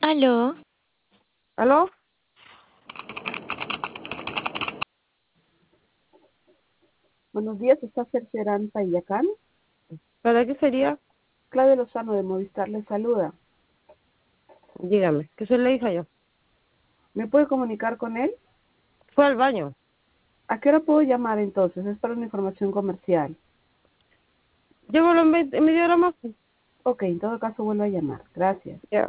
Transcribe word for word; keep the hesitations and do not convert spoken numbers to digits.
Aló, ¿Aló? Buenos días, está Cercerán Payacán. ¿Para qué sería? Claudia Lozano de Movistar le saluda. Dígame, que soy la hija yo. ¿Me puede comunicar con él? Fue al baño. ¿A qué hora puedo llamar entonces? Es para una información comercial. Llevo en, veinte, en media hora más. Ok, en todo caso vuelvo a llamar. Gracias. Ya.